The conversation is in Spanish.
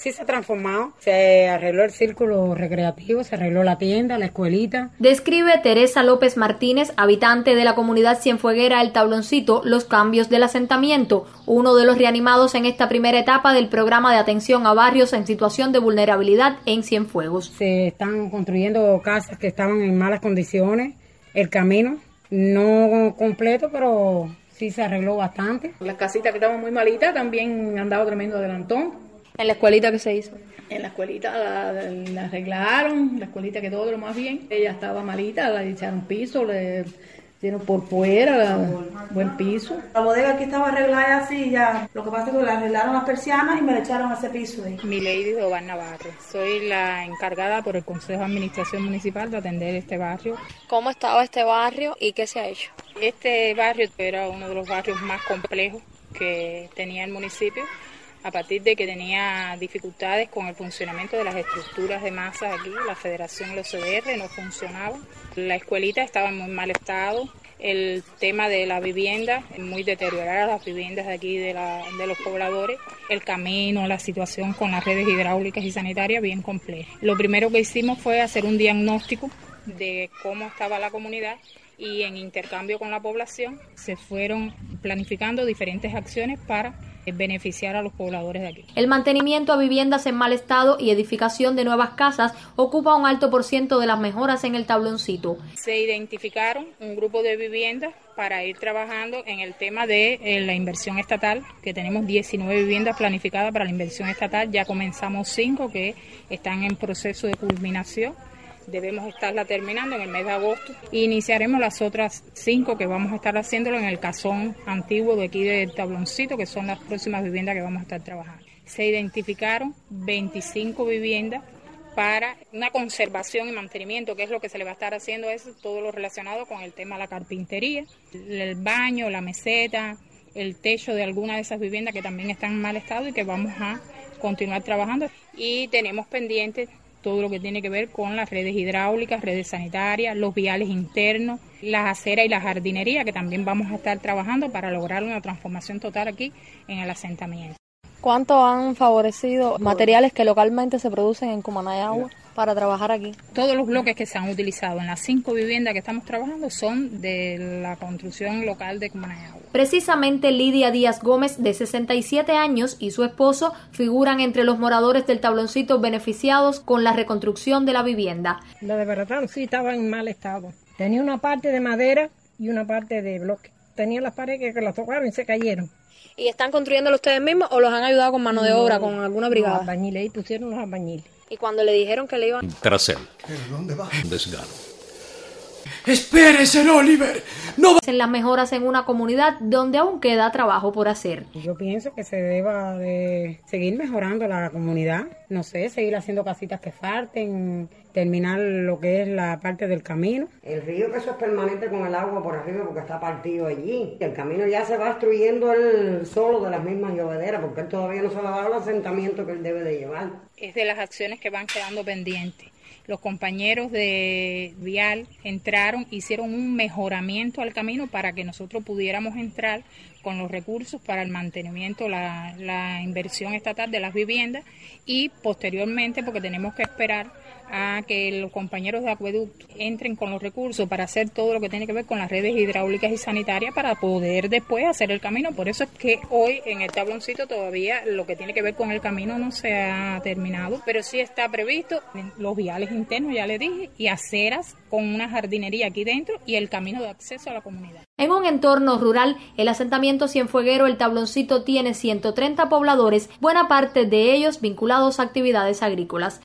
sí se ha transformado. Se arregló el círculo recreativo, se arregló la tienda, la escuelita. Describe Teresa López Martínez, habitante de la comunidad Cienfueguera El Tabloncito, los cambios del asentamiento, uno de los reanimados en esta primera etapa del programa de atención a barrios en situación de vulnerabilidad en Cienfuegos. Se están construyendo casas que estaban en malas condiciones, el camino no completo, pero sí se arregló bastante. Las casitas que estaban muy malitas también han dado tremendo adelantón. ¿En la escuelita qué se hizo? En la escuelita la arreglaron, la escuelita quedó lo más bien. Ella estaba malita, la echaron piso, le hicieron por fuera, buen piso. La bodega aquí estaba arreglada así ya. Lo que pasa es que le arreglaron las persianas y me le echaron ese piso ahí. Milady Dobar Navarro. Soy la encargada por el Consejo de Administración Municipal de atender este barrio. ¿Cómo estaba este barrio y qué se ha hecho? Este barrio era uno de los barrios más complejos que tenía el municipio, a partir de que tenía dificultades con el funcionamiento de las estructuras de masa aquí. La federación y los CDR no funcionaban. La escuelita estaba en muy mal estado. El tema de la vivienda, muy deterioradas las viviendas de aquí de los pobladores. El camino, la situación con las redes hidráulicas y sanitarias bien compleja. Lo primero que hicimos fue hacer un diagnóstico de cómo estaba la comunidad y en intercambio con la población se fueron planificando diferentes acciones para beneficiar a los pobladores de aquí. El mantenimiento a viviendas en mal estado y edificación de nuevas casas ocupa un alto % de las mejoras en el Tabloncito. Se identificaron un grupo de viviendas para ir trabajando en el tema de la inversión estatal, que tenemos 19 viviendas planificadas para la inversión estatal, ya comenzamos 5 que están en proceso de culminación. Debemos estarla terminando en el mes de agosto e iniciaremos las otras 5 que vamos a estar haciéndolo en el casón antiguo de aquí del Tabloncito, que son las próximas viviendas que vamos a estar trabajando. Se identificaron 25 viviendas para una conservación y mantenimiento, que es lo que se le va a estar haciendo, es todo lo relacionado con el tema de la carpintería, el baño, la meseta, el techo de alguna de esas viviendas que también están en mal estado y que vamos a continuar trabajando. Y tenemos pendientes todo lo que tiene que ver con las redes hidráulicas, redes sanitarias, los viales internos, las aceras y la jardinería, que también vamos a estar trabajando para lograr una transformación total aquí en el asentamiento. ¿Cuánto han favorecido materiales que localmente se producen en Cumanayagua para trabajar aquí? Todos los bloques que se han utilizado en las 5 viviendas que estamos trabajando son de la construcción local de Cumanayagua. Precisamente Lidia Díaz Gómez, de 67 años, y su esposo figuran entre los moradores del Tabloncito beneficiados con la reconstrucción de la vivienda. La de Baratán sí estaba en mal estado. Tenía una parte de madera y una parte de bloque. Tenía las paredes que las tocaron y se cayeron. ¿Y están construyéndolo ustedes mismos o los han ayudado con mano de obra, con alguna brigada? Los albañiles, ahí pusieron los albañiles. ¿Y cuando le dijeron que le iban? Tras él. ¿Pero dónde va? Desgano. ¡Espérese, Oliver! ¡No! En las mejoras en una comunidad donde aún queda trabajo por hacer. Yo pienso que se deba de seguir mejorando la comunidad, no sé, seguir haciendo casitas que falten, terminar lo que es la parte del camino. El río, que eso es permanente con el agua por arriba porque está partido allí. El camino ya se va destruyendo él solo de las mismas llovederas porque él todavía no se le ha dado el asentamiento que él debe de llevar. Es de las acciones que van quedando pendientes. Los compañeros de Vial entraron, hicieron un mejoramiento al camino para que nosotros pudiéramos entrar con los recursos para el mantenimiento, la inversión estatal de las viviendas y posteriormente, porque tenemos que esperar a que los compañeros de acueducto entren con los recursos para hacer todo lo que tiene que ver con las redes hidráulicas y sanitarias para poder después hacer el camino. Por eso es que hoy en el Tabloncito todavía lo que tiene que ver con el camino no se ha terminado, pero sí está previsto los viales internos, ya le dije, y aceras con una jardinería aquí dentro y el camino de acceso a la comunidad. En un entorno rural, el asentamiento Cienfueguero El Tabloncito tiene 130 pobladores, buena parte de ellos vinculados a actividades agrícolas.